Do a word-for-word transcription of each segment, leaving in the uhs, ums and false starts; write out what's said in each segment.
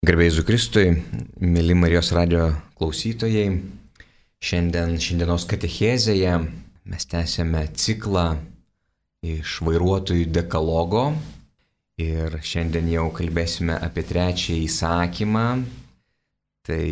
Garbėjai Jėzui Kristui, mėly Marijos radijo klausytojai, šiandien šiandienos katechezėje mes tęsiame ciklą iš vairuotojų dekalogo ir šiandien jau kalbėsime apie trečiąjį įsakymą. Tai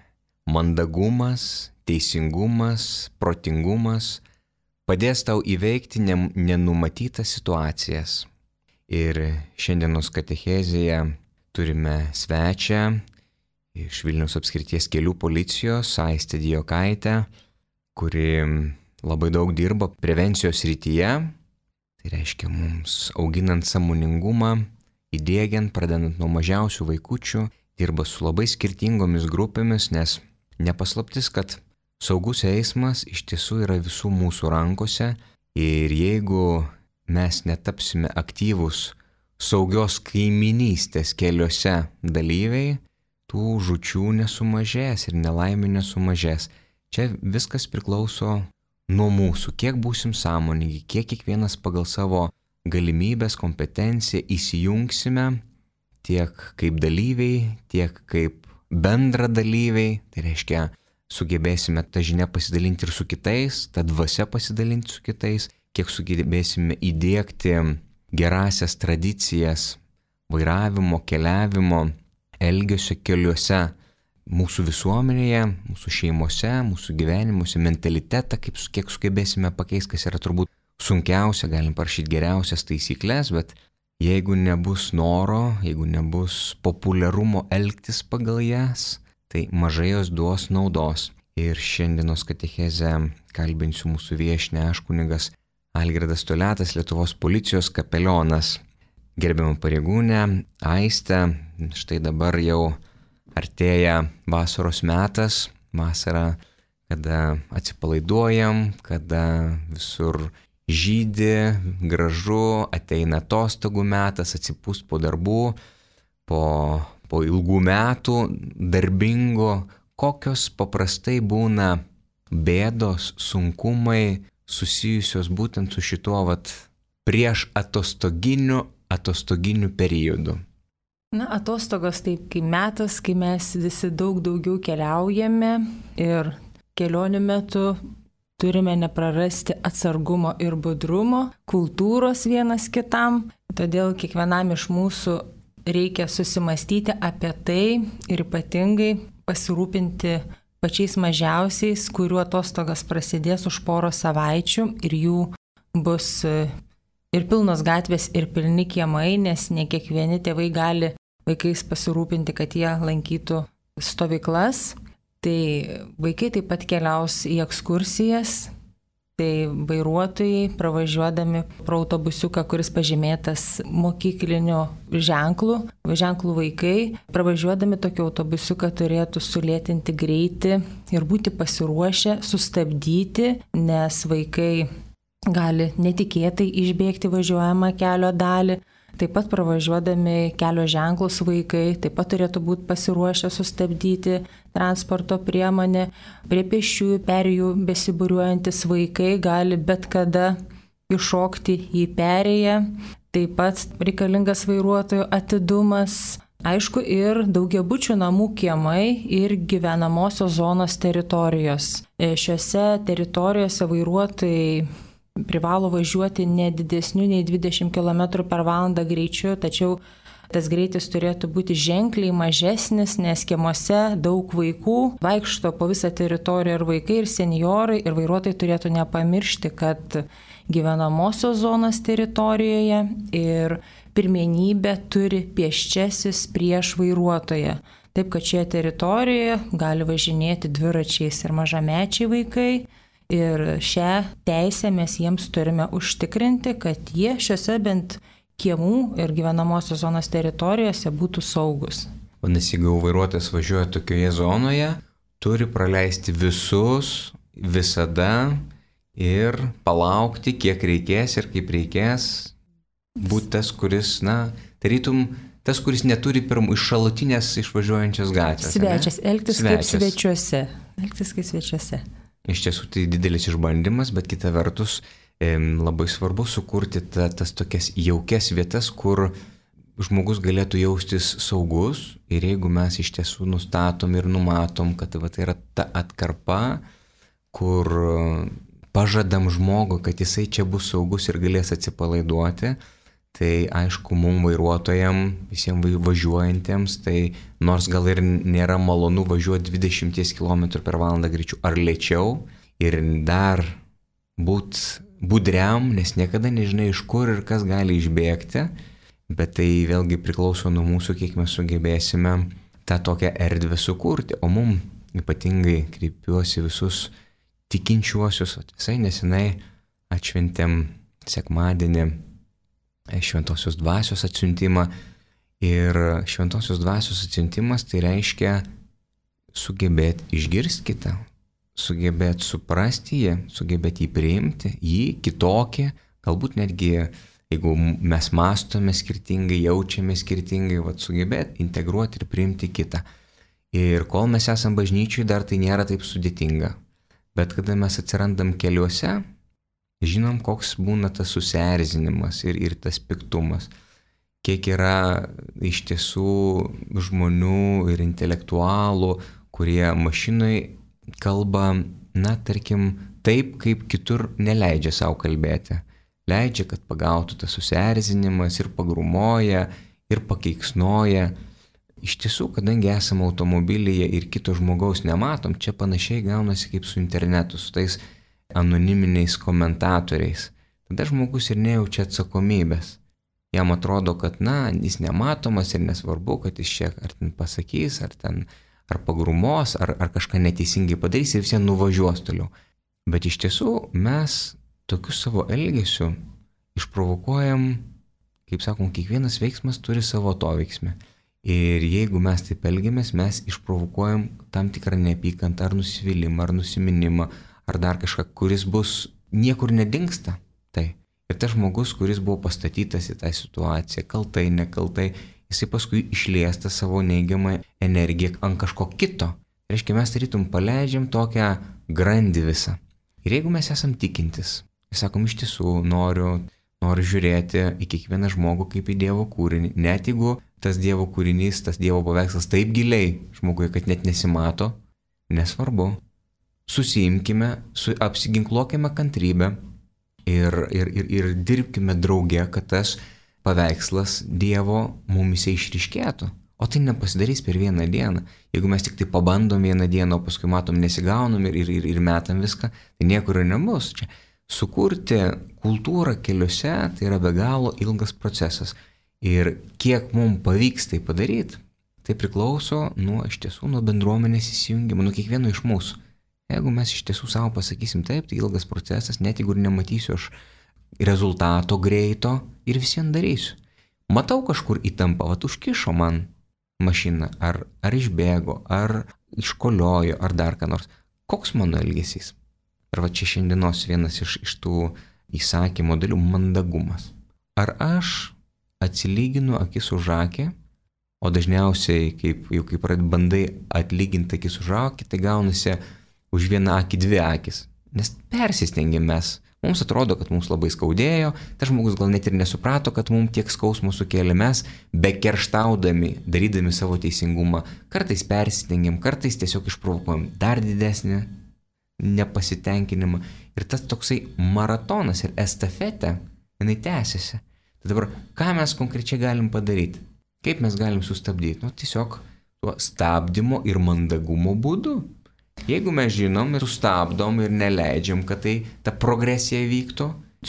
mandagumas, teisingumas, protingumas padės tau įveikti nenumatytas situacijas. Ir šiandienos katechezėje turime svečią iš Vilniaus apskrities kelių policijos, Aistę Dijokaitę, kuri labai daug dirba prevencijos srityje. Tai reiškia mums auginant sąmoningumą, įdiegiant, pradedant nuo mažiausių vaikučių, dirba su labai skirtingomis grupėmis, nes nepaslaptis, kad saugus eismas iš tiesų yra visų mūsų rankose ir jeigu mes netapsime aktyvūs saugios kaiminystės keliuose dalyviai, tų žūčių nesumažės ir nelaimių nesumažės. Čia viskas priklauso nuo mūsų, kiek būsim sąmoningi, kiek kiekvienas pagal savo galimybės, kompetenciją įsijungsime tiek kaip dalyviai, tiek kaip bendra dalyviai. Tai reiškia, sugebėsime tą žinią pasidalinti ir su kitais, tą dvasią pasidalinti su kitais, kiek sugebėsime įdiegti gerasias tradicijas vairavimo, keliavimo, elgesio keliuose mūsų visuomenėje, mūsų šeimose, mūsų gyvenimuose, mentalitetą, kaip, kiek sugebėsime pakeisti, kas yra turbūt sunkiausia, galim parašyti geriausias taisyklės, bet jeigu nebus noro, jeigu nebus populiarumo elgtis pagal jas, tai mažai jos duos naudos. Ir šiandienos katechezę kalbinsiu mūsų viešnią, aš kunigas Algirdas Toliatas, Lietuvos policijos kapelionas. Gerbiama pareigūnė, Aistė, štai dabar jau artėja vasaros metas, vasara, kada atsipalaiduojam, kada visur žydi, gražu, ateina atostogų metas, atsipūst po darbų, po, po ilgų metų darbingo, kokios paprastai būna bėdos, sunkumai, susijusios būtent su šituo vat, prieš atostoginiu, atostoginiu periodu. Na, atostogos taip kaip metas, kai mes visi daug daugiau keliaujame ir kelionių metu turime neprarasti atsargumo ir budrumo, kultūros vienas kitam. Todėl kiekvienam iš mūsų reikia susimastyti apie tai ir ypatingai pasirūpinti pačiais mažiausiais, kurių atostogas prasidės už poros savaičių ir jų bus ir pilnos gatvės, ir pilni kiemai, nes ne kiekvieni tėvai gali vaikais pasirūpinti, kad jie lankytų stovyklas. Tai vaikai taip pat keliaus į ekskursijas, tai vairuotojai pravažiuodami pro autobusiuką, kuris pažymėtas mokykliniu ženklu, ženklų vaikai, pravažiuodami tokį autobusiuką turėtų sulėtinti greitį ir būti pasiruošę sustabdyti, nes vaikai gali netikėtai išbėgti važiuojamą kelio dalį. Taip pat pravažiuodami kelio ženklus vaikai taip pat turėtų būti pasiruošę sustabdyti transporto priemonę. Prie pėsčiųjų perėjų besibūriuojantis vaikai gali bet kada iššokti į perėją. Taip pat reikalingas vairuotojo atidumas. Aišku, ir daugiabučių namų kiemai ir gyvenamosios zonos teritorijos. Šiuose teritorijose vairuotojai privalo važiuoti ne didesniu nei dvidešimt kilometrų per valandą greičiu, tačiau tas greitis turėtų būti ženkliai mažesnis, nes kiemuose daug vaikų vaikšto po visą teritoriją ir vaikai, ir senjorai, ir vairuotojai turėtų nepamiršti, kad gyvenamosios zonos teritorijoje ir pirmenybę turi pėsčiasis prieš vairuotoją. Taip, kad šioje teritorijoje gali važinėti dviračiais ir mažamečiai vaikai. Ir šią teisę mes jiems turime užtikrinti, kad jie šiuose bent kiemų ir gyvenamosios zonos teritorijose būtų saugus. Vadinasi, jeigu vairuotojas važiuoja tokioje zonoje, turi praleisti visus, visada ir palaukti, kiek reikės ir kaip reikės. Būti tas, kuris, na, tarytum, tas, kuris neturi pirm iš šalutinės išvažiuojančios gatvės. Svečias, elgtis Svečias. kaip svečiuose. Elgtis kaip svečiuose. Iš tiesų tai didelis išbandymas, bet kita vertus e, labai svarbu sukurti ta, tas tokias jaukias vietas, kur žmogus galėtų jaustis saugus ir jeigu mes iš tiesų nustatom ir numatom, kad va, tai yra ta atkarpa, kur pažadam žmogų, kad jisai čia bus saugus ir galės atsipalaiduoti, tai aišku, mums vairuotojam, visiems važiuojantiems, tai nors gal ir nėra malonu važiuoti dvidešimt kilometrų per valandą greičiu ar lėčiau ir dar būt budriam, nes niekada nežinai iš kur ir kas gali išbėgti, bet tai vėlgi priklauso nuo mūsų, kiek mes sugebėsime tą tokią erdvę sukurti. O mum ypatingai kreipiuosi visus tikinčiuosius, visai nesenai atšventėm sekmadienį šventosios dvasios atsiuntimą ir šventosios dvasios atsiuntimas tai reiškia sugebėti išgirsti kitą, sugebėti suprasti jį, sugebėti jį priimti, jį kitokį, galbūt netgi jeigu mes mąstome skirtingai, jaučiame skirtingai, vat, sugebėti integruoti ir priimti kitą. Ir kol mes esam bažnyčiui, dar tai nėra taip sudėtinga. Bet kada mes atsirandam keliuose, žinom, koks būna tas susierzinimas ir, ir tas piktumas. Kiek yra iš tiesų žmonių ir intelektualų, kurie mašinai kalba, na, tarkim, taip, kaip kitur neleidžia savo kalbėti. Leidžia, kad pagautų tas susierzinimas ir pagrumoja, ir pakeiksnoja. Iš tiesų, kadangi esame automobilyje ir kito žmogaus nematom, čia panašiai gaunasi kaip su internetu, su tais anoniminiais komentatoriais. Tada žmogus ir nejaučia atsakomybės. Jam atrodo, kad, na, jis nematomas ir nesvarbu, kad jis čia ar ten pasakys, ar ten ar pagrumos, ar, ar kažką neteisingai padarys ir visiems nuvažiuos toliau. Bet iš tiesų mes tokiu savo elgesiu išprovokuojam, kaip sakom, kiekvienas veiksmas turi savo atoveiksmį. Ir jeigu mes taip elgiamės, mes išprovokuojam tam tikrą neapykantą ar nusivylimą, ar nusiminimą, ar dar kažką, kuris bus niekur nedingsta. Tai. Ir tas žmogus, kuris buvo pastatytas į tą situaciją, kaltai, nekaltai, jisai paskui išliesta savo neigiamą energiją ant kažko kito. Reiškia, mes tarytum paleidžiam tokią grandį visą. Ir jeigu mes esam tikintis, sakom, iš tiesų noriu, noriu žiūrėti į kiekvieną žmogų kaip į Dievo kūrinį. Net jeigu tas Dievo kūrinys, tas Dievo paveikslas taip giliai žmogui, kad net nesimato, nesvarbu. Susiimkime, su, apsiginkluokime kantrybę ir, ir, ir, ir dirbkime drauge, kad tas paveikslas Dievo mumise išryškėtų. O tai nepasidarys per vieną dieną. Jeigu mes tik tai pabandom vieną dieną, o paskui matom nesigaunam ir, ir, ir metam viską, tai niekur ir nebus. Čia sukurti kultūrą keliuose tai yra be galo ilgas procesas. Ir kiek mums pavyks tai padaryti, tai priklauso nuo iš tiesų nuo bendruomenės įsijungimo, nuo kiekvieno iš mūsų. Jeigu mes iš tiesų savo pasakysim taip, tai ilgas procesas, net jeigu ir nematysiu aš rezultato greito ir visiems darysiu. Matau kažkur įtampą, vat užkišo man mašiną, ar, ar išbėgo, ar iškoliojo, ar dar ką nors. Koks mano elgesys? Ir va čia šiandienos vienas iš, iš tų įsakymo dalių - mandagumas. Ar aš atsilyginu akis už akį, o dažniausiai, kaip, jau kaip bandai atlyginti akis už akį, tai gaunasi už vieną akį dvi akis. Nes persistengiam mes. Mums atrodo, kad mums labai skaudėjo, tas žmogus gal net ir nesuprato, kad mums tiek skausmo sukėlė, mes, be kerštaudami, darydami savo teisingumą, kartais persistengiam, kartais tiesiog išprovokuojam dar didesnį nepasitenkinimą. Ir tas toksai maratonas ir estafetė, jinai tęsiasi. Tai dabar, ką mes konkrečiai galim padaryti? Kaip mes galim sustabdyti? Nu, tiesiog tuo stabdymo ir mandagumo būdu. Jeigu mes žinom ir sustabdom ir neleidžiam, kad tai ta progresija vyktų,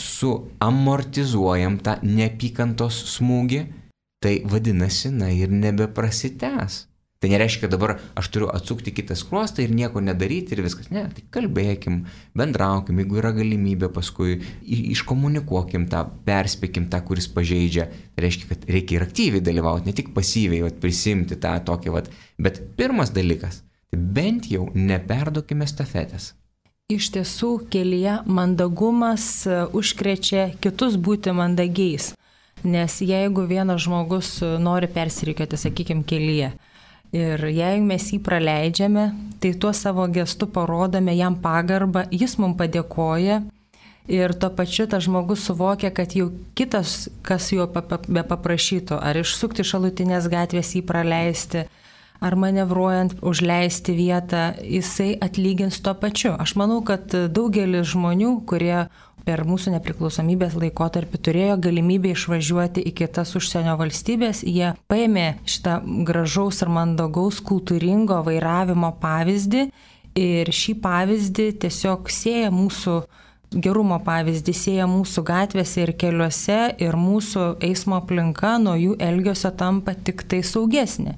suamortizuojam tą neapykantos smūgį, tai vadinasi, na ir nebeprasitęs. Tai nereiškia, kad dabar aš turiu atsukti kitą skruostą ir nieko nedaryti ir viskas. Ne, tai kalbėkim, bendraukim, jeigu yra galimybė paskui iškomunikuokim tą, perspėkim tą, kuris pažeidžia. Tai reiškia, kad reikia ir aktyviai dalyvauti, ne tik pasyviai vat, prisimti tą tokį, vat. Bet pirmas dalykas, tai bent jau neperduokime stafetės. Iš tiesų, kelyje mandagumas užkrečia kitus būti mandagiais. Nes jeigu vienas žmogus nori persirikiuoti, sakykime, kelyje, ir jeigu mes jį praleidžiame, tai tuo savo gestu parodome jam pagarbą, jis mums padėkoja Ir tuo pačiu tas žmogus suvokia, kad jau kitas, kas jo be paprašytų, ar išsukti šalutinės gatvės jį praleisti, ar manevruojant užleisti vietą, jisai atlygins tuo pačiu. Aš manau, kad daugelis žmonių, kurie per mūsų nepriklausomybės laikotarpį turėjo galimybę išvažiuoti į kitas užsienio valstybės, jie paėmė šitą gražaus ir mandagaus kultūringo vairavimo pavyzdį ir šį pavyzdį tiesiog sieja mūsų gerumo pavyzdį, sieja mūsų gatvėse ir keliuose ir mūsų eismo aplinka nuo jų elgesio tampa tik tai saugesnė.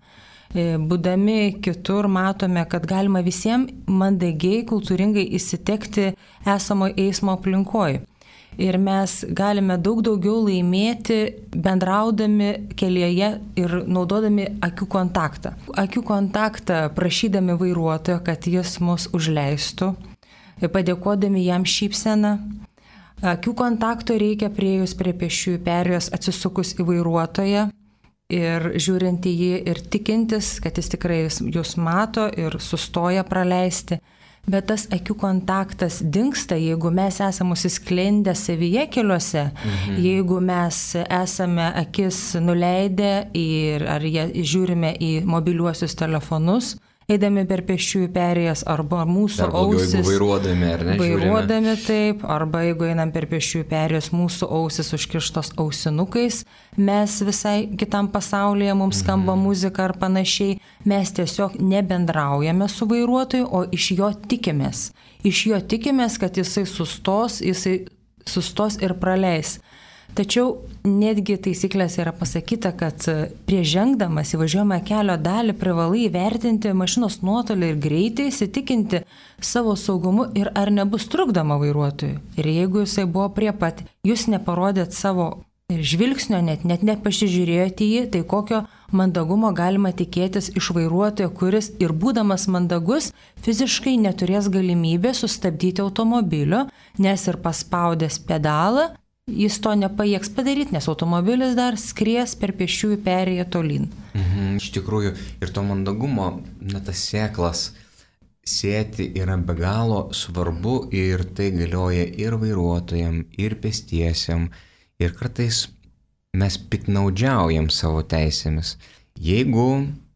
Būdami kitur matome, kad galima visiems mandagiai, kultūringai įsitekti esamo eismo aplinkoje. Ir mes galime daug daugiau laimėti bendraudami kelyje ir naudodami akių kontaktą. Akių kontaktą prašydami vairuotojo, kad jis mus užleistų, padėkodami jam šypseną. Akių kontakto reikia priejus prie pėsčiųjų perėjos atsisukus į vairuotoją ir žiūrint į jį ir tikintis, kad jis tikrai jūs mato ir sustoja praleisti. Bet tas akių kontaktas dingsta, jeigu mes esame užsisklendę savyje keliuose, mhm. jeigu mes esame akis nuleidę ir ar jie, žiūrime į mobiliuosius telefonus, eidami per pėsčiųjų perėjas, arba mūsų dar blogiau, ausis. Jeigu vairuodami, ar ne? Vairuodami taip, arba jeigu einam per pėsčiųjų perėjas, mūsų ausis užkištos ausinukais, mes visai kitam pasaulyje, mums skamba mhm. muzika ar panašiai, mes tiesiog nebendraujame su vairuotoju, o iš jo tikimės. Iš jo tikimės, kad jisai sustos, jisai sustos ir praleis. Tačiau netgi taisyklės yra pasakyta, kad prieš žengdamas įvažiuojamą kelio dalį privalai įvertinti mašinos nuotolį ir greitį, įsitikinti savo saugumu ir ar nebus trukdoma vairuotojui. Ir jeigu jisai buvo prie pat, jūs neparodėt savo žvilgsnio, net, net nepasižiūrėjote į jį, tai kokio mandagumo galima tikėtis iš vairuotojo, kuris ir būdamas mandagus fiziškai neturės galimybę sustabdyti automobilio, nes ir paspaudęs pedalą, jis to nepajėgs padaryti, nes automobilis dar skries per pėsčiųjų perėją tolyn. Mhm, iš tikrųjų, ir to mandagumo, na, tas sėklas sėti yra be galo svarbu ir tai galioja ir vairuotojam, ir pėstiesiam, ir kartais mes piknaudžiaujam savo teisėmis. Jeigu,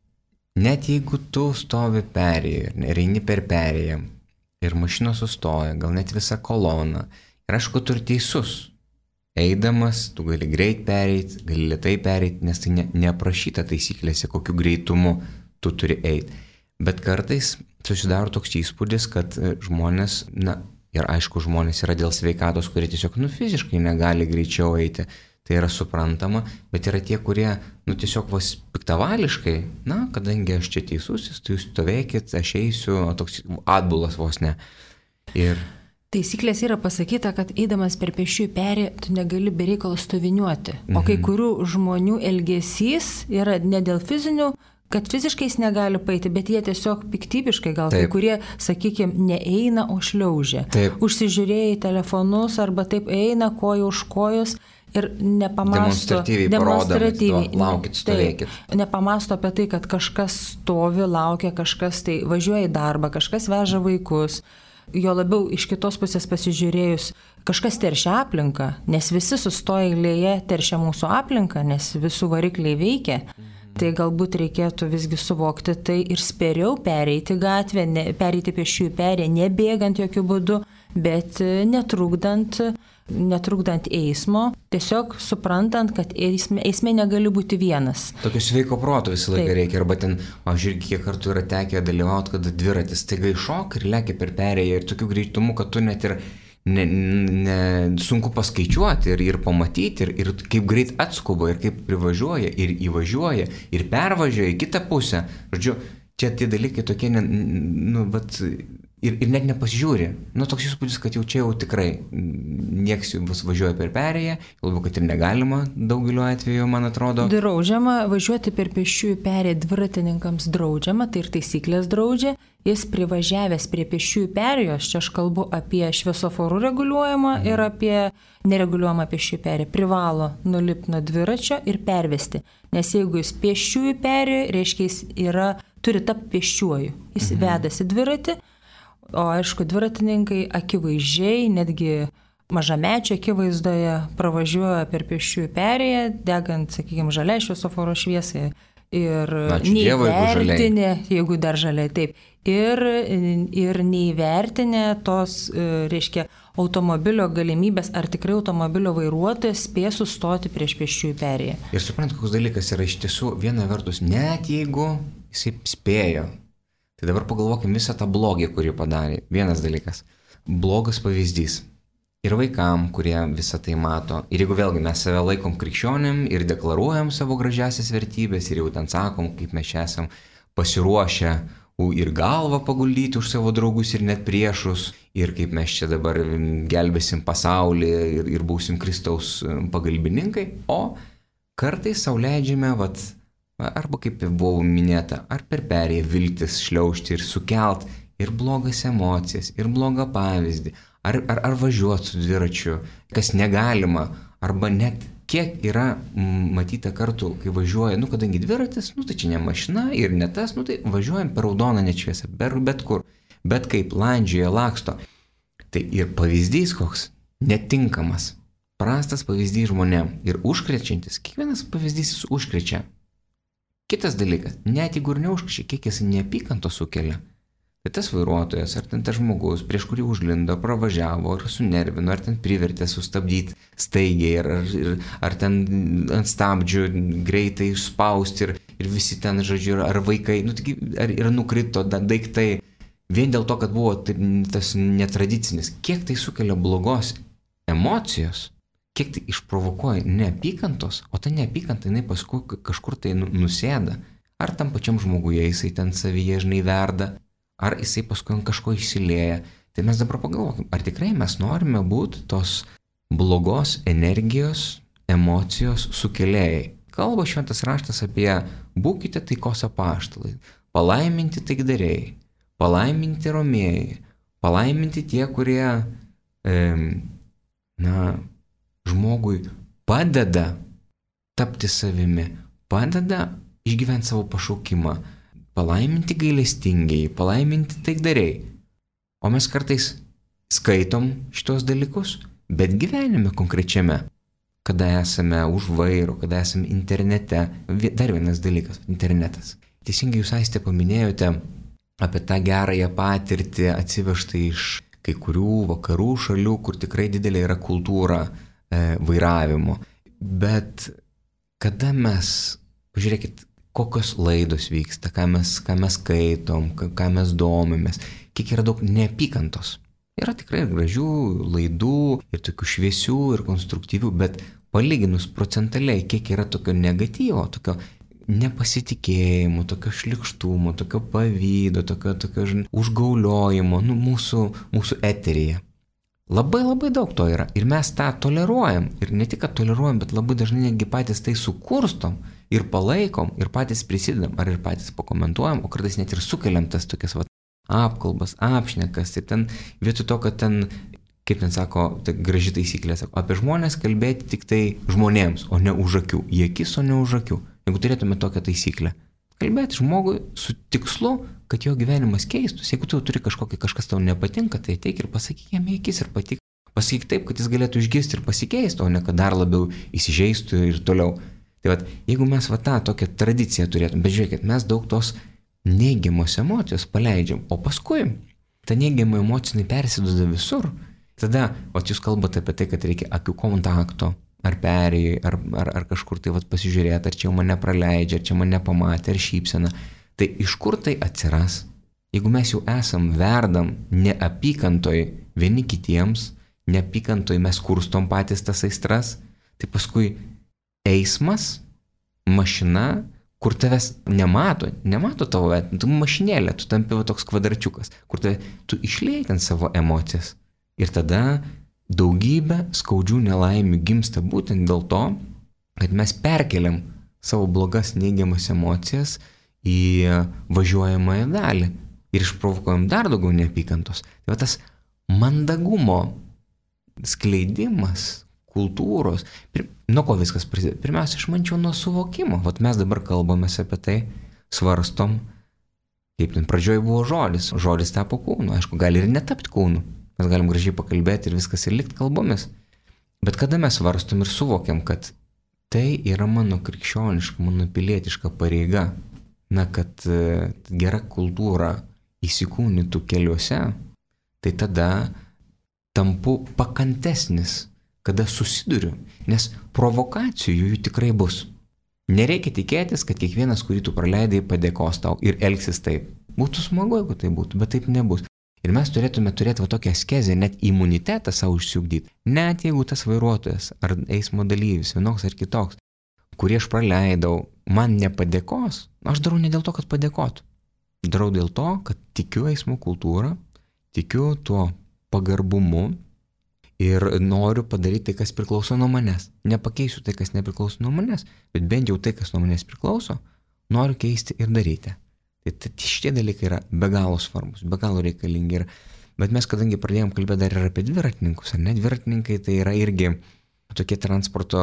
net jeigu tu stovi perėję ir eini per perėją ir mašina sustoja, gal net visa kolona, ir aišku, tu ir teisus. Eidamas, tu gali greit pereiti, gali lėtai pereiti, nes tai ne, neaprašyta taisyklėse, kokiu greitumu tu turi eiti. Bet kartais susidaro toks įspūdis, kad žmonės, na, ir aišku, žmonės yra dėl sveikatos, kurie tiesiog, nu, fiziškai negali greičiau eiti. Tai yra suprantama, bet yra tie, kurie, nu, tiesiog vos piktavališkai, na, kadangi aš čia teisusis, tai jūs stovėkit, aš eisiu, toks atbulas vos ne. Ir taisyklės yra pasakyta, kad eidamas per pėsčiųjų perėją, tu negali be reikalo stoviniuoti. Mhm. O kai kurių žmonių elgesys yra ne dėl fizinių, kad fiziškai jis negali paeiti, bet jie tiesiog piktybiškai, gal taip. Kai kurie, sakykime, neeina, o šliaužia. Taip. Užsižiūrėję į telefonus arba taip eina koja už kojos ir nepamasto. Demonstratyviai, demonstratyviai parodami, laukit, stovėkit. Taip, nepamasto apie tai, kad kažkas stovi, laukia, kažkas tai važiuoja į darbą, kažkas veža vaikus. Jo labiau iš kitos pusės pasižiūrėjus, kažkas teršia aplinką, nes visi sustoja eilėje, teršia mūsų aplinką, nes visų varikliai veikia. Mhm. Tai galbūt reikėtų visgi suvokti tai ir spėriau pereiti gatvę, ne, pereiti pėsčiųjų perėją, nebėgant jokių būdų, bet netrukdant, netrukdant eismo, tiesiog suprantant, kad eisme, eisme negali būti vienas. Tokio sveiko proto visą laiką reikia, arba ten, aš irgi kiek kartų yra tekę dalyvauti, kad dviratis taiga iššok ir lekia per perėją ir tokiu greitumu, kad tu net ir ne, ne, sunku paskaičiuoti ir, ir pamatyti, ir, ir kaip greit atskuba, ir kaip privažiuoja, ir įvažiuoja, ir pervažiuoja į kitą pusę. Žodžiu, čia tie dalykai tokie, ne, nu, bet ir, ir net nepasižiūri. Nu, toks įspūdis, kad jau čia jau tikrai nieks vis važiuoja per perėją, galbūt, kad ir negalima daugeliu atveju, man atrodo. Draudžiama važiuoti per pėsčiųjų perėją, dviratininkams draudžiama, tai ir taisyklės draudžia. Jis privažiavęs prie pėsčiųjų perėjos, čia aš kalbu apie šviesoforų reguliuojamą mhm. ir apie nereguliuojamą pėsčiųjų perėją, privalo nulipti nuo dviračio ir pervesti. Nes jeigu jis pėsčiųjų perėjo, reiškia jis yra, turi tapti pėsčiuoju. Jis mhm. vedasi dviratį. O aišku, dviratininkai akivaizdžiai, netgi mažamečio akivaizdoje pravažiuoja per pėsčiųjų perėją, degant, sakykime, žalia šviesoforo šviesai. Ir neįvertinę, jeigu dar žaliai, taip, ir, ir neįvertinę tos, reiškia, automobilio galimybės, ar tikrai automobilio vairuotojas spės sustoti prieš pėsčiųjų perėją. Ir suprant, koks dalykas yra iš tiesų, viena vertus, net jeigu jisai spėjo, tai dabar pagalvokim visą tą blogį, kurį padarė. Vienas dalykas, blogas pavyzdys. Ir vaikam, kurie visą tai mato. Ir jeigu vėlgi mes save laikom krikščionim ir deklaruojam savo gražiasias vertybės ir jau ten sakom, kaip mes čia esam pasiruošę ir galvą paguldyti už savo draugus ir net priešus, ir kaip mes čia dabar gelbėsim pasaulį ir, ir būsim Kristaus pagalbininkai, o kartais sau leidžiame, vat, arba kaip buvo minėta, ar per perėją viltis šliaužti ir sukelt ir blogas emocijas, ir blogą pavyzdį. Ar, ar, ar važiuoti su dviračiu, kas negalima, arba net kiek yra m, matyta kartų, kai važiuoja, nu kadangi dviratis, nu tai čia ne mašina ir ne tas, nu tai važiuojam per raudoną net šviesą, bet, bet kur, bet kaip landžioje laksto. Tai ir pavyzdys koks netinkamas, prastas pavyzdys žmonėm ir užkrečiantis, kiekvienas pavyzdys jis užkrečia. Kitas dalykas, net jeigu ir neužkrečia, kiek jis neapykantos sukelia. Tai tas vairuotojas, ar ten tas žmogus, prieš kurį užlindo, pravažiavo, ar sunervino, ar ten privertė sustabdyti staigiai, ar, ar, ar ten ant stabdžių greitai spausti ir, ir visi ten, žodžiu, ar vaikai, nu, ar, ar nukrito da, daiktai, vien dėl to, kad buvo tai, tas netradicinis. Kiek tai sukelia blogos emocijos, kiek tai išprovokuoja neapykantos, o ta neapykanta, jinai paskui kažkur tai nusėda. Ar tam pačiam žmoguje jisai ten savyje, žinai, verda, ar jisai paskui ant kažko išsilieja. Tai mes dabar pagalvokim, ar tikrai mes norime būti tos blogos energijos, emocijos sukėlėjai. Kalba šventas raštas apie būkite taikos apaštalai, palaiminti taikdariai, palaiminti romėjai, palaiminti tie, kurie e, na, žmogui padeda tapti savimi, padeda išgyventi savo pašaukimą, palaiminti gailestingiai, palaiminti taikdariai. O mes kartais skaitom šitos dalykus, bet gyvenime konkrečiame, kada esame už vairo, kada esame internete, dar vienas dalykas, internetas. Teisingai jūs, Aiste, paminėjote apie tą gerąją patirtį atsivežtą iš kai kurių vakarų šalių, kur tikrai didelė yra kultūra e, vairavimo. Bet kada mes, pažiūrėkit, kokios laidos vyksta, ką mes, ką mes skaitom, ką mes domimės, kiek yra daug neapykantos. Yra tikrai ir gražių laidų, ir tokių šviesių, ir konstruktyvių, bet palyginus procentaliai, kiek yra tokio negatyvo, tokio nepasitikėjimo, tokio šlikštumo, tokio pavydo, tokio, tokio žin, užgauliojimo, nu, mūsų, mūsų eteryje. Labai labai daug to yra ir mes tą toleruojam ir ne tik, kad toleruojam, bet labai dažnai netgi patys tai sukurstom ir palaikom ir patys prisidedam ar ir patys pakomentuojam, o kartais net ir sukeliam tas tokias va, apkalbas, apšnekas ir ten vietoj to, kad ten, kaip ten sako, tai graži taisyklė, sako, apie žmonės kalbėti tik tai žmonėms, o ne už akių, į akis, o ne už akių. Jeigu turėtume tokią taisyklę, kalbėti žmogui su tikslu, kad jo gyvenimas keistųsi. Jeigu tu turi kažkokį, kažkas tau nepatinka, tai ateik ir pasakyk jam į akis ir patik. Pasakyk taip, kad jis galėtų išgirsti ir pasikeisti, o ne kad dar labiau įsižeistų ir toliau. Tai vat, jeigu mes va tą tokią tradiciją turėtume, bet žiūrėkit, mes daug tos neigiamos emocijos paleidžiam, o paskui ta neigiama emocija persiduoda visur. Tada, o jūs kalbate apie tai, kad reikia akių kontakto, ar perėjai, ar, ar, ar kažkur tai vat pasižiūrėti, ar čia mane praleidžia, ar čia mane pamatė, ar šypsena. Tai iš kur tai atsiras? Jeigu mes jau esam verdam neapykantoj vieni kitiems, neapykantoj mes kurstom patys tas aistras, tai paskui eismas, mašina, kur tavęs nemato, nemato tavo, tu mašinėlė, tu tampi va toks kvadračiukas, kur tave, tu išliejai ten savo emocijas. Ir tada daugybė skaudžių nelaimių gimsta būtent dėl to, kad mes perkeliam savo blogas neigiamas emocijas į važiuojamąją dalį ir išprovokuojam dar daugiau neapykantos. Tai va tas mandagumo skleidimas, kultūros, pir, nuo ko viskas prasideda? Pirmiausia, aš mančiau nuo suvokimo. Vat mes dabar kalbamės apie tai, svarstom, kaip ten pradžioje buvo žodis, žodis tapo kūnu, aišku, gali ir netapti kūnu. mes galim gražiai pakalbėti ir viskas ir likti kalbomis. Bet kada mes varstom ir suvokiam, kad tai yra mano krikščioniška, mano pilietiška pareiga, na, kad gera kultūra įsikūnytų keliuose, tai tada tampu pakantesnis, kada susiduriu, nes provokacijų jų tikrai bus. Nereikia tikėtis, kad kiekvienas, kurį tu praleidai, padėkos tau ir elgsis taip. Būtų smagu, jeigu tai būtų, bet taip nebus. Ir mes turėtume turėti va tokią askezę, net imunitetą savo išsiugdyti. Net jeigu tas vairuotojas ar eismo dalyvis, vienoks ar kitoks, kurį aš praleidau, man nepadėkos, aš darau ne dėl to, kad padėkotų. Darau dėl to, kad tikiu eismo kultūrą, tikiu tuo pagarbumu ir noriu padaryti tai, kas priklauso nuo manęs. Nepakeisiu tai, kas nepriklauso nuo manęs, bet bent jau tai, kas nuo manęs priklauso, noriu keisti ir daryti. Tai, tai šitie dalykai yra be galo svarbus, be galo reikalingi. Bet mes, kadangi pradėjom kalbėti dar ir apie dviratininkus, ar ne, dviratininkai tai yra irgi tokia transporto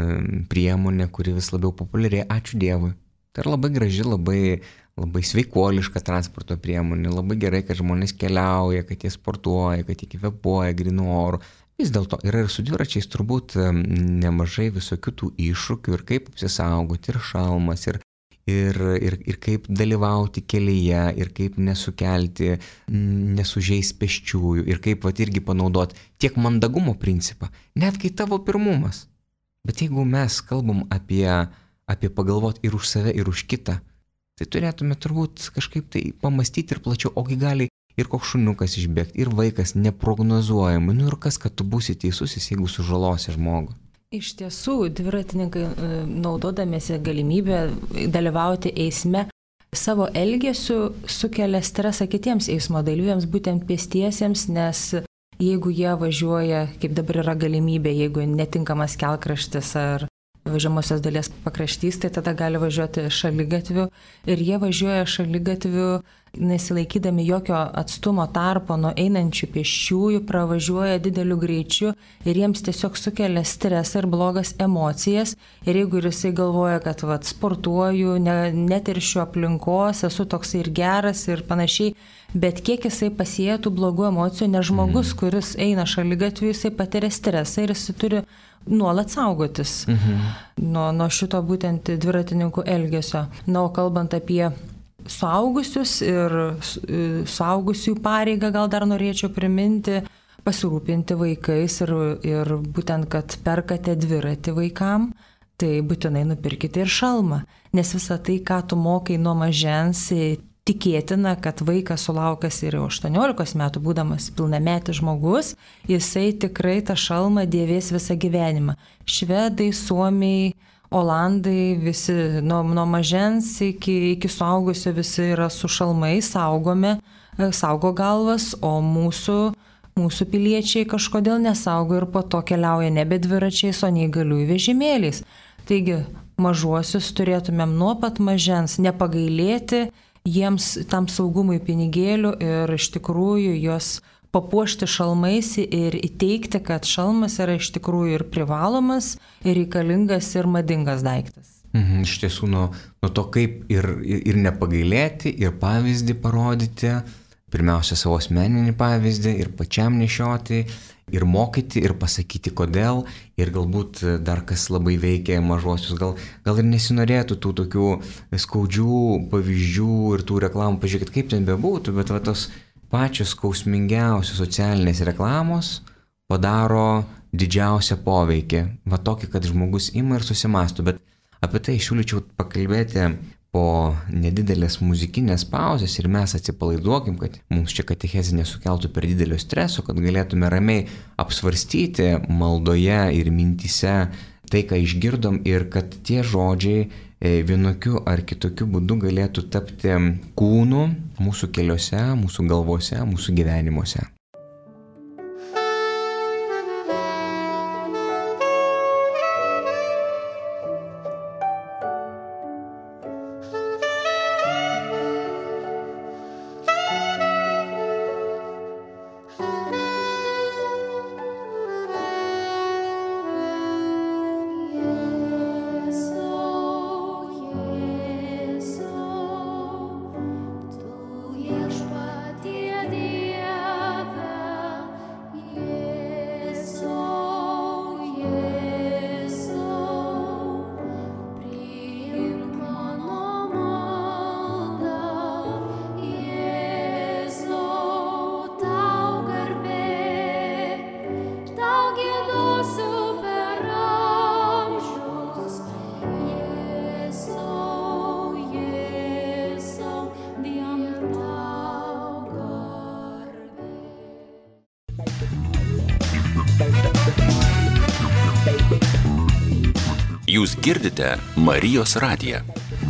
priemonė, kuri vis labiau populiarėja, ačiū Dievui. Tai yra labai graži, labai, labai sveikuoliška transporto priemonė, labai gerai, kad žmonės keliauja, kad jie sportuoja, kad jie kvėpuoja grynu oru. Vis dėlto yra ir su dviračiais turbūt nemažai visokių tų iššūkių ir kaip apsisaugoti, ir šalmas, ir, ir, ir, ir kaip dalyvauti kelyje, ir kaip nesukelti, nesužeis pėsčiųjų, ir kaip vat irgi panaudoti tiek mandagumo principą, net kai tavo pirmumas. Bet jeigu mes kalbam apie, apie pagalvoti ir už save, ir už kitą, tai turėtume turbūt kažkaip tai pamastyti ir plačiau, ogi gali ir koks šuniukas išbėgti, ir vaikas neprognozuojamai, nu ir kas, kad tu būsi teisusis, jeigu sužalosi žmogų. Iš tiesų, dviratininkai naudodamiesi galimybę dalyvauti eisme, savo elgesiu sukelia stresą kitiems eismo dalyviams, būtent pėstiesiems, nes jeigu jie važiuoja, kaip dabar yra galimybė, jeigu netinkamas kelkraštis ar važiuojamosios dalies pakraštys, tai tada gali važiuoti šaligatviu ir jie važiuoja šaligatviu nesilaikydami jokio atstumo tarpo nuo einančių pėsčiųjų, pravažiuoja dideliu greičiu ir jiems tiesiog sukelia stresą ir blogas emocijas. Ir jeigu ir jisai galvoja, kad vat, sportuoju, ne, neteršiu aplinkos, esu toksai ir geras ir panašiai, bet kiek jisai pasietų blogų emocijų, nes žmogus, kuris eina šaligatviu, jisai patiria stresą ir jisai turi nuolat saugotis mhm. nuo, nuo šito būtent dviratininkų elgesio. Na, o kalbant apie suaugusius ir suaugusių pareigą, gal dar norėčiau priminti, pasirūpinti vaikais ir, ir būtent, kad perkate dviratį vaikam, tai būtinai nupirkite ir šalmą. Nes visa tai, ką tu mokai nuo mažens, tikėtina, kad vaikas sulaukęs ir aštuoniolikos metų, būdamas pilnametis žmogus, jisai tikrai tą šalmą dėvės visą gyvenimą. Švedai, suomiai, olandai, visi nuo, nuo mažens iki, iki suaugusio visi yra su šalmais, saugome, saugo galvas, o mūsų, mūsų piliečiai kažkodėl nesaugo ir po to keliauja nebe dviračiais, o neįgaliųjų vežimėliais. Taigi mažuosius turėtumėm nuo pat mažens nepagailėti jiems tam saugumui pinigėlių ir iš tikrųjų juos papuošti šalmais ir įteikti, kad šalmas yra iš tikrųjų ir privalomas, ir reikalingas, ir madingas daiktas. Mhm, iš tiesų, nuo, nuo to kaip ir, ir, ir nepagailėti, ir pavyzdį parodyti, pirmiausia savo asmeninį pavyzdį, ir pačiam nešioti, ir mokyti, ir pasakyti kodėl, ir galbūt dar kas labai veikia mažuosius, gal, gal ir nesinorėtų tų tokių skaudžių pavyzdžių ir tų reklamų, pažiūrėkit, kaip ten bebūtų, bet va tos pačios skausmingiausios socialinės reklamos padaro didžiausią poveikį. Va tokį, kad žmogus ima ir susimastų. Bet apie tai siūlyčiau pakalbėti po nedidelės muzikinės pauzės ir mes atsipalaiduokim, kad mums čia katechezė nesukeltų per didelio streso, kad galėtume ramiai apsvarstyti maldoje ir mintyse tai, ką išgirdom ir kad tie žodžiai vienokiu ar kitokiu būdu galėtų tapti kūnu mūsų keliuose, mūsų galvose, mūsų gyvenimuose. Viešpatie Dieve. Jūs girdite Marijos radiją.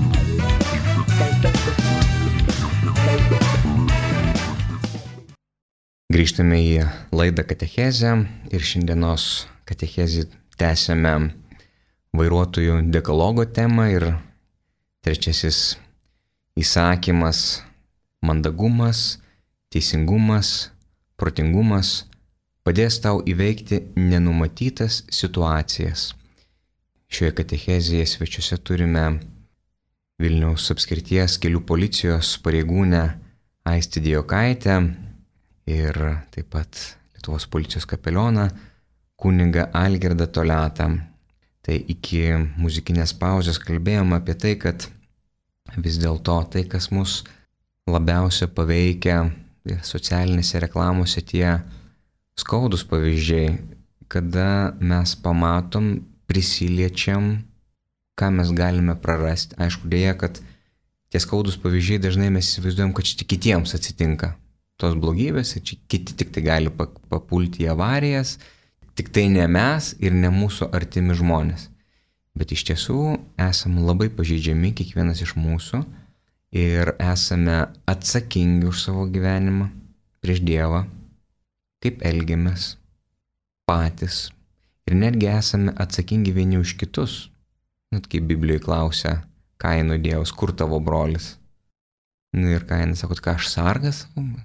Grįžtame į laidą Katechezę ir šiandienos katechezį tęsiame vairuotojų dekalogo temą ir trečiasis įsakymas – mandagumas, teisingumas, protingumas padės tau įveikti nenumatytas situacijas. Šioje katechezėje svečiuose turime Vilniaus apskrities kelių policijos pareigūnę Aistį Dijokaitę ir taip pat Lietuvos policijos kapelioną kunigą Algirdą Toliatą. Tai iki muzikinės pauzės kalbėjome apie tai, kad vis dėlto tai, kas mus labiausia paveikia socialinėse reklamose, tie skaudus pavyzdžiai, kada mes pamatom, prisiliečiam, ką mes galime prarasti. Aišku, dėja, kad tie skaudus pavyzdžiai dažnai mes įsivaizduojam, kad čia kitiems atsitinka tos blogybės ir čia kiti tik tai gali papulti į avarijas, tik tai ne mes ir ne mūsų artimi žmonės. Bet iš tiesų esame labai pažeidžiami, kiekvienas iš mūsų, ir esame atsakingi už savo gyvenimą prieš Dievą, kaip elgiamės patys. Ir netgi esame atsakingi vieni už kitus. Net kaip Biblijoje klausia Kaino Dievas, kur tavo brolis? Nu ir Kainas sako, ką aš sargas?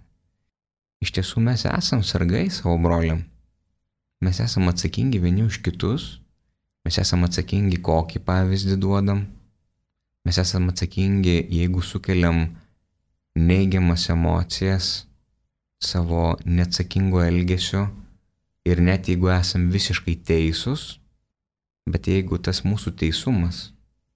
Iš tiesų mes esam sargai savo broliam. Mes esam atsakingi vieni už kitus. Mes esam atsakingi, kokį pavyzdį duodam. Mes esam atsakingi, jeigu sukeliam neigiamas emocijas savo neatsakingo elgesio. Ir net jeigu esam visiškai teisūs, bet jeigu tas mūsų teisumas,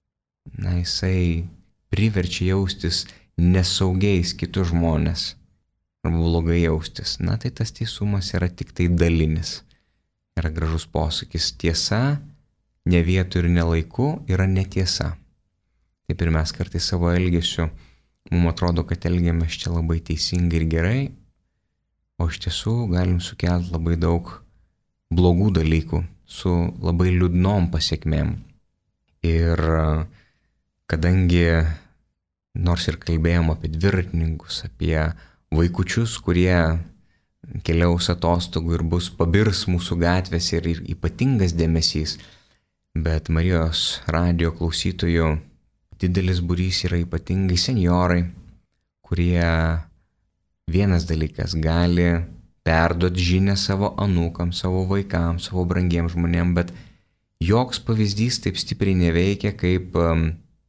na, jisai priverčia jaustis nesaugiais kitus žmonės, arba blogai jaustis, na, tai tas teisumas yra tik tai dalinis. Yra gražus posakis, tiesa, ne vietų ir ne laiku yra netiesa. Taip ir mes kartais savo elgesiu, mums atrodo, kad elgiamės čia labai teisingai ir gerai, o iš tiesų galim sukelti labai daug blogų dalykų su labai liūdnom pasiekmėm. Ir kadangi nors ir kalbėjom apie dviratininkus, apie vaikučius, kurie keliaus atostogų ir bus pabirs mūsų gatvės ir, ir ypatingas dėmesys, bet Marijos radijo klausytojų didelis būrys yra ypatingai senjorai, kurie vienas dalykas gali perduoti žinią savo anūkams, savo vaikams, savo brangiems žmonėms, bet joks pavyzdys taip stipriai neveikia kaip um,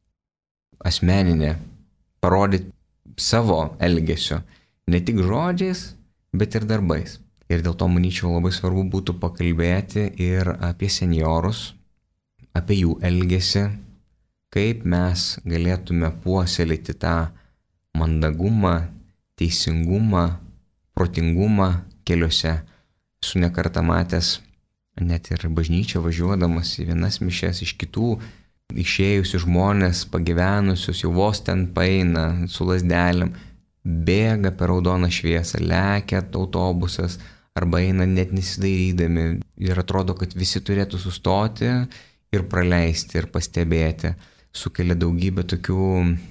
asmeninė, parodyti savo elgesio, ne tik žodžiais, bet ir darbais. Ir dėl to, manyčiau, labai svarbu būtų pakalbėti ir apie senjorus, apie jų elgesį, kaip mes galėtume puoselėti tą mandagumą, teisingumą, protingumą keliuose. Esu ne kartą matęs, net ir bažnyčią važiuodamas į vienas mišias iš kitų, išėjusių žmonės, pagyvenusius, jau vos ten paeina su lazdelėm, bėga per raudoną šviesą, lekia autobusas arba eina net nesidairydami ir atrodo, kad visi turėtų sustoti ir praleisti ir pastebėti. Sukelia daugybę tokių,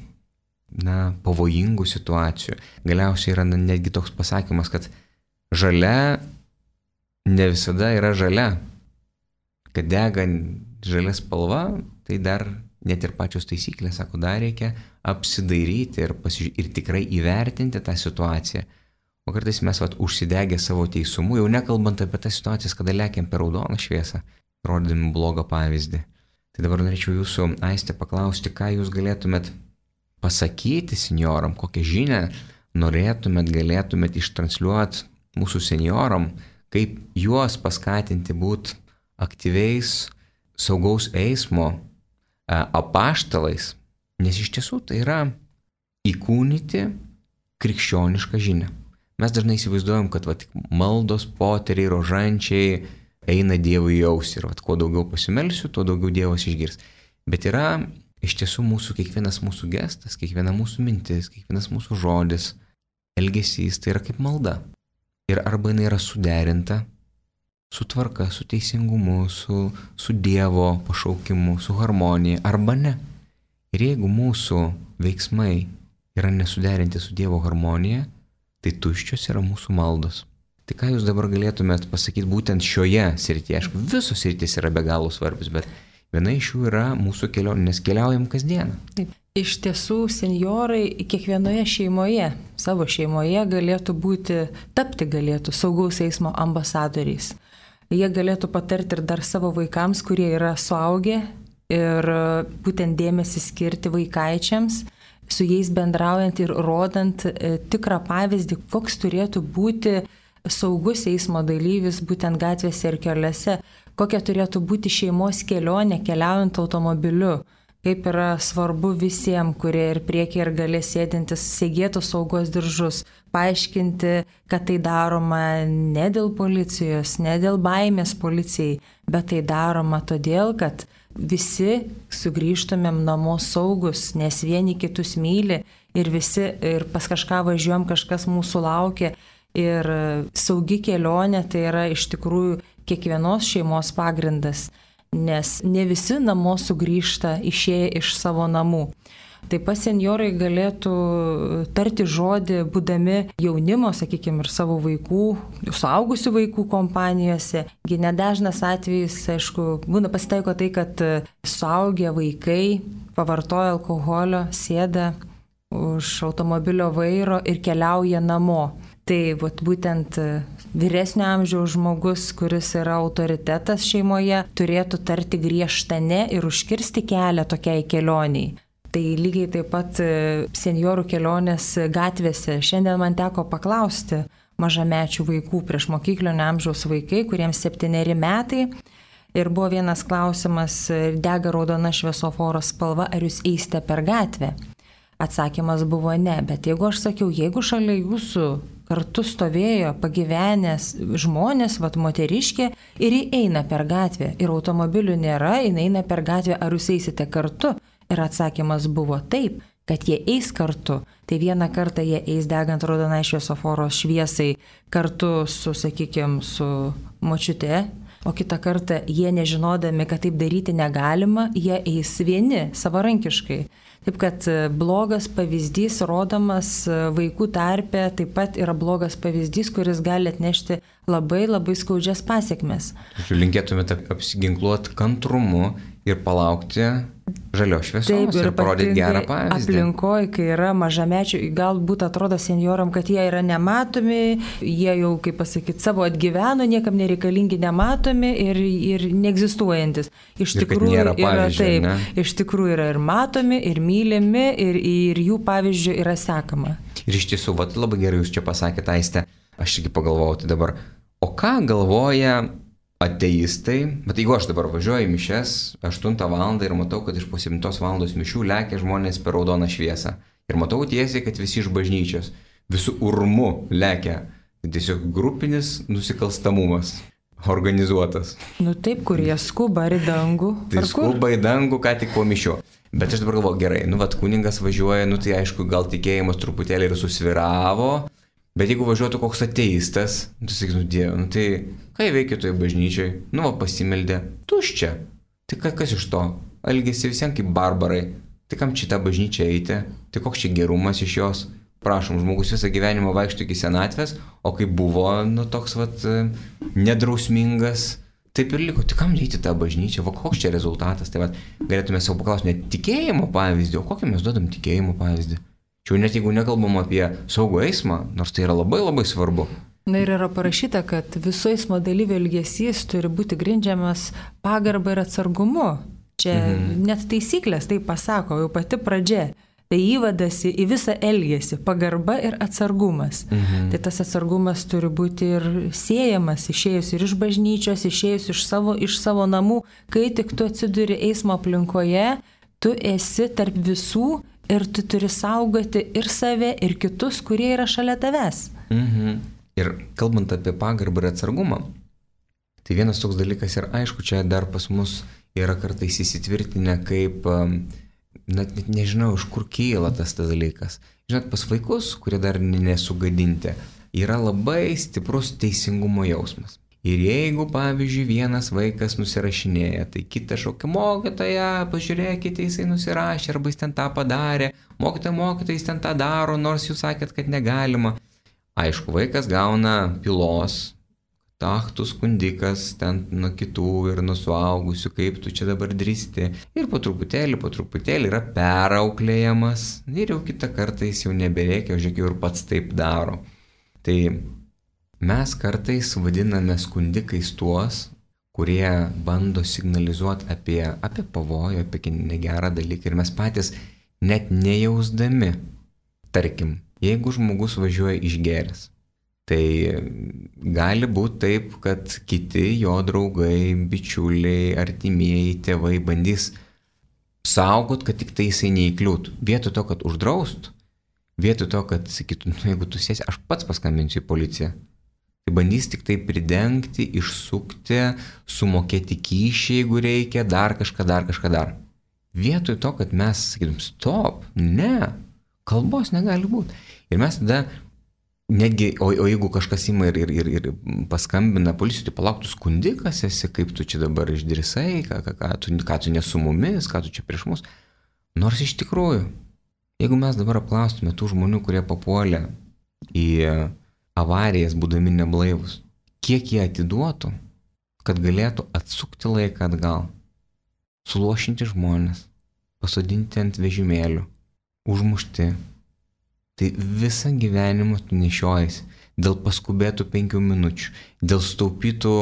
na, pavojingų situacijų. Galiausiai yra netgi toks pasakymas, kad žalia ne visada yra žalia. Kad dega žalia spalva, tai dar net ir pačios taisyklės, sako, dar reikia apsidairyti ir, pasiži- ir tikrai įvertinti tą situaciją. O kartais mes vat, užsidegę savo teisumu, jau nekalbant apie tas situacijas, kada lekiam per raudoną šviesą, rodydami blogą pavyzdį. Tai dabar norėčiau jūsų, Aiste, paklausti, ką jūs galėtumėt pasakyti senjoram, kokią žinią norėtumėt, galėtumėt ištransliuoti mūsų senjoram, kaip juos paskatinti būti aktyviais saugaus eismo apaštalais, nes iš tiesų tai yra įkūnyti krikščionišką žinią. Mes dažnai įsivaizduojam, kad va, maldos, poteriai, rožančiai eina Dievui į ausį ir va, kuo daugiau pasimelsiu, tuo daugiau Dievas išgirs. Bet yra iš tiesų mūsų kiekvienas mūsų gestas, kiekviena mūsų mintis, kiekvienas mūsų žodis, elgesys, tai yra kaip malda. Ir arba jinai yra suderinta su tvarka, su teisingumu, su, su Dievo pašaukimu, su harmonija, arba ne. Ir jeigu mūsų veiksmai yra nesuderinti su Dievo harmonija, tai tuščios yra mūsų maldos. Tai ką jūs dabar galėtumėt pasakyti būtent šioje srityje? Aišku, visos sritys yra be galo svarbios, bet viena iš jų yra mūsų kelionė, nes keliaujam kasdieną. Taip. Iš tiesų, senjorai kiekvienoje šeimoje, savo šeimoje galėtų būti, tapti galėtų saugaus eismo ambasadoriais. Jie galėtų patarti ir dar savo vaikams, kurie yra suaugę, ir būtent dėmesį skirti vaikaičiams, su jais bendraujant ir rodant tikrą pavyzdį, koks turėtų būti saugus eismo dalyvis būtent gatvėse ir keliuose, kokia turėtų būti šeimos kelionė keliaujant automobiliu, kaip yra svarbu visiems, kurie ir priekyje ir gale sėdintis, segėtų saugos diržus, paaiškinti, kad tai daroma ne dėl policijos, ne dėl baimės policijai, bet tai daroma todėl, kad visi sugrįžtumėm namo saugus, nes vieni kitus myli ir visi ir pas kažką važiuojam, kažkas mūsų laukia. Ir saugi kelionė tai yra iš tikrųjų kiekvienos šeimos pagrindas, nes ne visi namo sugrįžta išėję iš savo namų. Taip pat senjorai galėtų tarti žodį, būdami jaunimo, sakykime, ir savo vaikų, suaugusių vaikų kompanijose. Gi nedažnas atvejis, aišku, būna pasitaiko tai, kad suaugę vaikai pavartoja alkoholio, sėda už automobilio vairo ir keliauja namo. Tai vat, būtent vyresnio amžiaus žmogus, kuris yra autoritetas šeimoje, turėtų tarti griežtą ne ir užkirsti kelią tokiai kelioniai. Tai lygiai taip pat senjorų kelionės gatvėse. Šiandien man teko paklausti mažamečių vaikų, prieš mokyklinio amžiaus vaikai, kuriems septyneri metai. Ir buvo vienas klausimas, dega raudona šviesoforo spalva, ar jūs eisite per gatvę? Atsakymas buvo ne, bet jeigu aš sakiau, jeigu šalia jūsų kartu stovėjo pagyvenęs žmonės, vat moteriškė, ir jie eina per gatvę, ir automobilių nėra, jie eina per gatvę, ar jūs eisite kartu? Ir atsakymas buvo taip, kad jie eis kartu. Tai vieną kartą jie eis degant raudonai šviesoforo šviesai kartu su, sakykime, su močiute, o kitą kartą jie nežinodami, kad taip daryti negalima, jie eis vieni, savarankiškai. Taip kad blogas pavyzdys rodomas vaikų tarpe taip pat yra blogas pavyzdys, kuris gali atnešti labai labai skaudžias pasiekmes. Linkėtumėte apsiginkluoti kantrumu ir palaukti žalios šviesos. Taip, ir, ir parodyti gerą pavyzdį. Aplinkoje, kai yra mažamečių, galbūt atrodo senjoram, kad jie yra nematomi, jie jau, kaip pasakyti, savo atgyveno, niekam nereikalingi, nematomi ir, ir neegzistuojantis. Iš ir tikrųjų yra taip, ne? Iš tikrųjų yra ir matomi, ir mylimi, ir, ir jų pavyzdžių yra sekama. Ir iš tiesų, vat, labai gerai jūs čia pasakėte, Aiste, aš irgi pagalvojau, tai dabar, o ką galvoja ateistai, bet jeigu aš dabar važiuoju į mišias aštuntą valandą ir matau, kad iš po septintos valandos mišių lekia žmonės per raudoną šviesą. Ir matau tiesiai, kad visi iš bažnyčios, visų urmu lekia. Tai tiesiog grupinis nusikalstamumas, organizuotas. Nu taip, kur jie skuba į dangų. Tai skuba į dangų, ką tik po mišių. Bet aš dabar galvoju, gerai, nu vat kuningas važiuoja, nu tai aišku, gal tikėjimas truputėlį ir susviravo. Bet jeigu važiuotų koks ateistas, tu sakytum, nu Dieve, nu tai ką jie veikia toje bažnyčiai? Nu, va, pasimeldė, tuščia. Tai kas iš to? Elgėsi visiems kaip barbarai. Tai kam čia tą bažnyčią eiti? Tai koks čia gerumas iš jos? Prašom, žmogus visą gyvenimą vaikšto iki senatvės, o kai buvo, nu, toks, vat, nedrausmingas, taip ir liko. Tai kam eiti tą bažnyčią? Va, koks čia rezultatas? Tai vat, galėtume savo paklausti, ne tikėjimo pavyzdį, o kokį mes duodam tikėjimo pavyzdį? Čia net jeigu nekalbam apie saugų eismą, nors tai yra labai labai svarbu. Na ir yra parašyta, kad viso eismo dalyvio elgesys turi būti grindžiamas pagarba ir atsargumu. Čia mhm. net taisyklės tai pasako, jau pati pradžia. Tai įvadasi į visą elgesį, pagarba ir atsargumas. Mhm. Tai tas atsargumas turi būti ir siejamas, išėjus ir iš bažnyčios, išėjus iš savo, iš savo namų. Kai tik tu atsiduri eismo aplinkoje, tu esi tarp visų ir tu turi saugoti ir save, ir kitus, kurie yra šalia tavęs. Mhm. Ir kalbant apie pagarbą ir atsargumą, tai vienas toks dalykas ir aišku, čia dar pas mus yra kartais įsitvirtinę kaip, na, nežinau, iš kur kyla tas tas dalykas. Žinot, pas vaikus, kurie dar nesugadinti, yra labai stiprus teisingumo jausmas. Ir jeigu, pavyzdžiui, vienas vaikas nusirašinėja, tai kitas šaukia, mokytoja, pažiūrėkite, jisai nusirašė, arba jis ten tą padarė, mokytoja, mokytoja, jis ten tą daro, nors jūs sakėt, kad negalima. Aišku, vaikas gauna pylos, ach, tu skundikas ten nuo kitų ir nuo suaugusių, kaip tu čia dabar drįsti. Ir po truputėlį, po truputėlį yra perauklėjamas ir jau kitą kartą jis jau nebereikia, o žiūrėk, jau ir pats taip daro. Tai mes kartais vadiname skundikais tuos, kurie bando signalizuoti apie, apie pavojų, apie negerą dalyką ir mes patys net nejausdami. Tarkim, jeigu žmogus važiuoja išgėręs, tai gali būti taip, kad kiti jo draugai, bičiuliai, artimieji, tėvai bandys saugot, kad tik tai jisai neįkliūtų. Vietoj to, kad uždraustų, vietoj to, kad sakytų, nu, jeigu tu sėsi, aš pats paskambinsiu į policiją. Tai bandys tik tai pridengti, išsukti, sumokėti kyšį, jeigu reikia, dar kažką, dar kažką dar. Vietoj to, kad mes sakytum, stop, ne, kalbos negali būti. Ir mes tada netgi, o, o jeigu kažkas ima ir, ir, ir, ir paskambina policijai, tai palauk, tu skundikas esi, kaip tu čia dabar išdrįsai, ką, ką, ką, tu, ką tu ne su mumis, ką tu čia prieš mus. Nors iš tikrųjų, jeigu mes dabar apklaustume tų žmonių, kurie papuolė į avarijas, būdami neblaivus, kiek jie atiduotų, kad galėtų atsukti laiką atgal, suluošinti žmonės, pasodinti ant vežimėlių, užmušti. Tai visą gyvenimą tu nešiojasi dėl paskubėtų penkių minučių, dėl staupytų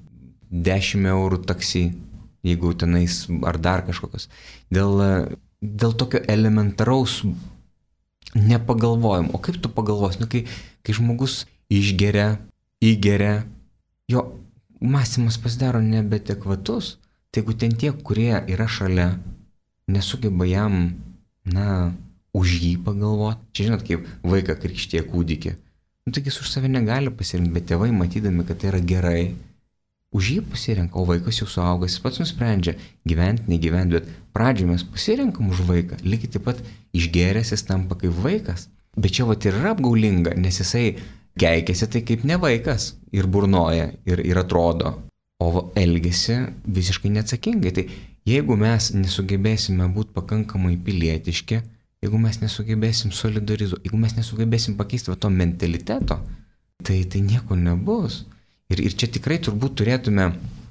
dešimt eurų taksi, jeigu tenais ar dar kažkokios, dėl, dėl tokio elementaraus nepagalvojimo. O kaip tu pagalvosi, nu, kai, kai žmogus išgeria, įgeria, jo mąstymas pasidaro nebeadekvatus, tai jeigu ten tie, kurie yra šalia, nesugeba jam, na, už jį pagalvoti. Čia žinot, kaip vaiką krikštė kūdikį. Nu, taigi jis už save negali pasirinkti, bet tėvai matydami, kad tai yra gerai, už jį pasirenka, o vaikas jau suaugęs, jis pats nusprendžia gyventi, negyventi, bet pradžioje mes pasirenkam už vaiką, lygiai taip pat išgėręs jis tampa kaip vaikas. Bet čia vat ir yra apgaulinga, nes jisai keikiasi tai kaip ne vaikas ir burnoja ir, ir atrodo, o elgiasi visiškai neatsakingai. Tai jeigu mes nesugebėsime būti pakankamai pilietiški, jeigu mes nesugebėsim solidarizuoti, jeigu mes nesugebėsim pakeisti to mentaliteto, tai, tai nieko nebus. Ir, ir čia tikrai turbūt turėtume,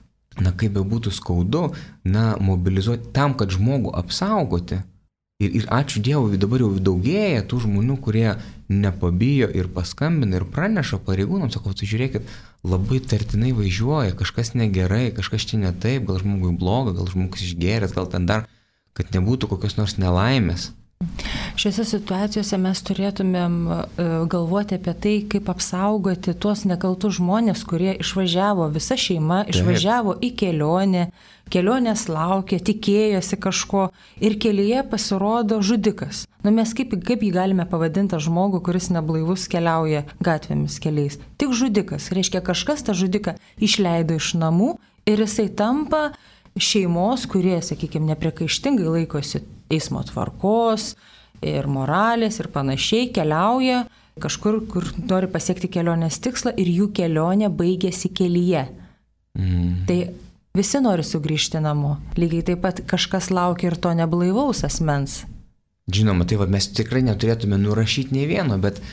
na kaip be būtų skaudu, na mobilizuoti tam, kad žmogų apsaugoti. Ir, ir ačiū Dievui, dabar jau daugėja tų žmonių, kurie nepabijo ir paskambina ir praneša pareigūnams, sako, tai žiūrėkit, labai tartinai važiuoja, kažkas negerai, kažkas čia ne taip, gal žmogui bloga, gal žmogus išgėręs, gal ten dar, kad nebūtų kokios nors nelaimės. Šiose situacijose mes turėtumėm galvoti apie tai, kaip apsaugoti tuos nekaltus žmonės, kurie išvažiavo, visa šeima išvažiavo į kelionę, kelionės laukė, tikėjosi kažko ir kelyje pasirodo žudikas. Nu mes kaip, kaip jį galime pavadinti žmogų, kuris neblaivus keliauja gatvėmis keliais? Tik žudikas. Reiškia, kažkas tą žudiką išleido iš namų ir jisai tampa šeimos, kurie, sakykime, nepriekaištingai laikosi eismo tvarkos ir moralės ir panašiai, keliauja kažkur, kur nori pasiekti kelionės tikslą ir jų kelionė baigėsi kelyje. Mm. Tai visi nori sugrįžti namo. Lygiai taip pat kažkas laukia ir to neblaivaus asmens. Žinoma, tai va, mes tikrai neturėtume nurašyti nei vieno, bet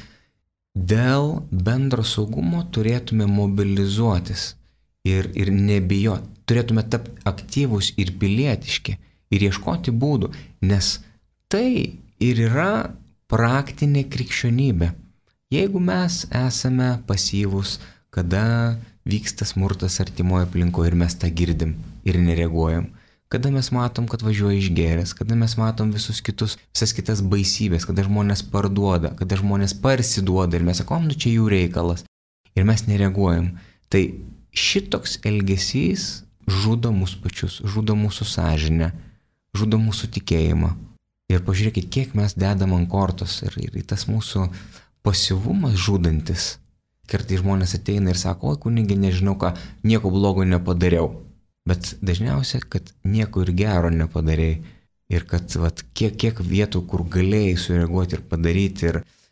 dėl bendro saugumo turėtume mobilizuotis ir, ir nebijoti. Turėtume tapti aktyvūs ir pilietiški ir ieškoti būdų, nes tai ir yra praktinė krikščionybė. Jeigu mes esame pasyvūs, kada vyksta smurtas artimoje aplinkoje ir mes tą girdim ir nereaguojam, kada mes matom, kad važiuoja išgėręs, kada mes matom visus kitus, visas kitas baisybės, kada žmonės parduoda, kada žmonės parsiduoda ir mes sakom, nu čia jų reikalas ir mes nereaguojam, tai šitoks elgesys žudo mūsų pačius, žudo mūsų sąžinę, žudo mūsų tikėjimą. Ir pažiūrėkit, kiek mes dedam ant kortos ir, ir tas mūsų pasyvumas žudantis. Kartais žmonės ateina ir sako, oi kunigi, nežinau ką, nieko blogo nepadariau. Bet dažniausiai, kad nieko ir gero nepadarėjai. Ir kad vat, kiek, kiek vietų, kur galėjai sureaguoti ir padaryti ir,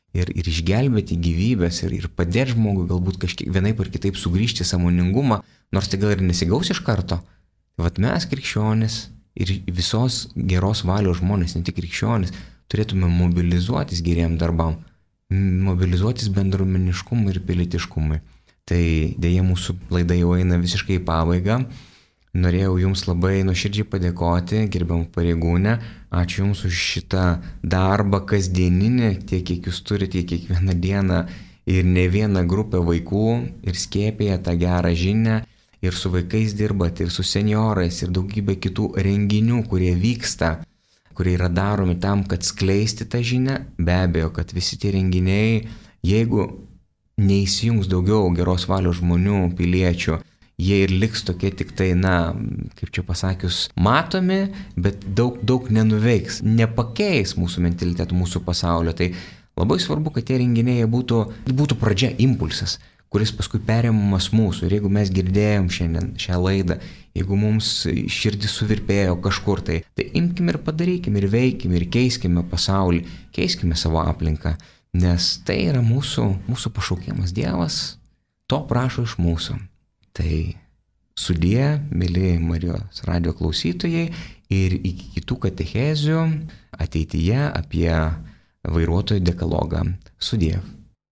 ir, ir išgelbėti gyvybės ir, ir padėti žmogui galbūt kažkiek vienaip ar kitaip sugrįžti į sąmoningumą, nors tai gal ir nesigaus iš karto. Vat mes krikščionis ir visos geros valios žmonės, ne tik krikščionis, turėtume mobilizuotis geriem darbam, mobilizuotis bendruomeniškumui ir pilietiškumui. Tai dėja mūsų laida jau eina visiškai į pabaigą. Norėjau Jums labai nuoširdžiai padėkoti, gerbiamą pareigūnę. Ačiū Jums už šitą darbą kasdieninį, tiek kiek Jūs turite kiekvieną dieną ir ne vieną grupę vaikų ir skėpėje tą gerą žinią. Ir su vaikais dirbat, ir su seniorais, ir daugybė kitų renginių, kurie vyksta, kurie yra daromi tam, kad skleisti tą žinią. Be abejo, kad visi tie renginiai, jeigu neįsijungs daugiau geros valios žmonių, piliečių, jie ir liks tokie tik tai, na, kaip čia pasakius, matomi, bet daug, daug nenuveiks, nepakeis mūsų mentalitetų, mūsų pasaulio. Tai labai svarbu, kad tie renginiai būtų, būtų pradžia, impulsas, kuris paskui perimamas mūsų. Ir jeigu mes girdėjom šiandien šią laidą, jeigu mums širdis suvirpėjo kažkur, tai, tai imkim ir padarykim, ir veikim, ir keiskime pasaulį, keiskime savo aplinką, nes tai yra mūsų, mūsų pašaukimas. Dievas to prašo iš mūsų. Tai sudie, mėly Marijos radijo klausytojai, ir iki kitų katechezių ateityje apie vairuotojų dekalogą. Sudie.